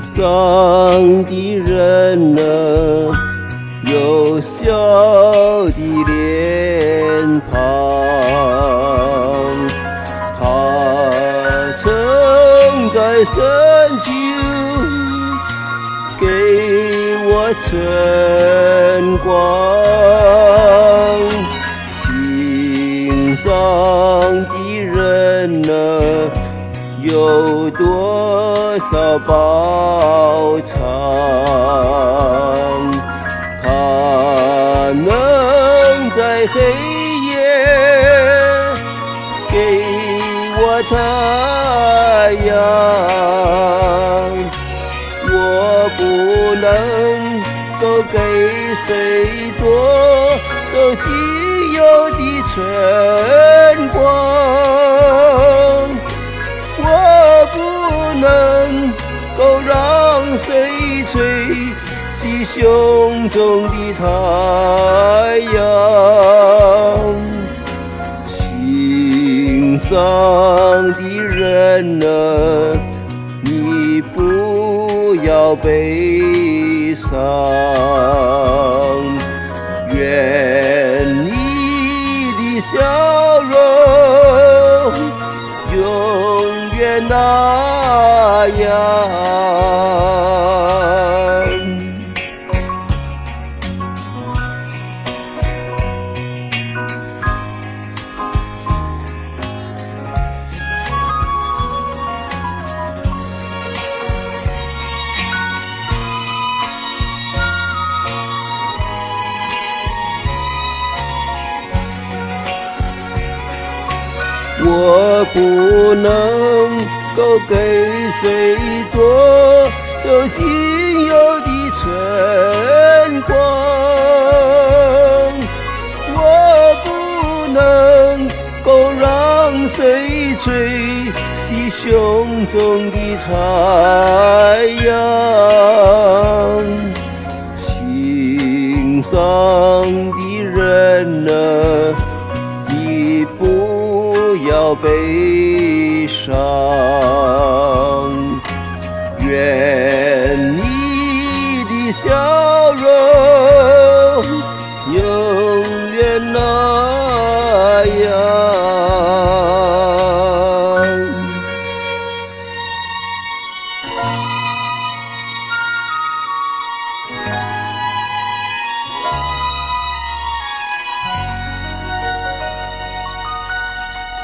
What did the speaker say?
伤的人啊，有笑的脸庞。他曾在深秋给我晨光，心上的人啊，有多少饱尝？他能在黑夜给我太阳，我不能够给谁夺走仅有的晨光，我不能够让谁吹熄胸中的太阳。心上的人啊，你不要悲伤，愿你的笑容永远那样。我不能够给谁夺走仅有的晨光，我不能够让谁吹熄胸中的太阳。心上的人啊，你不要悲伤。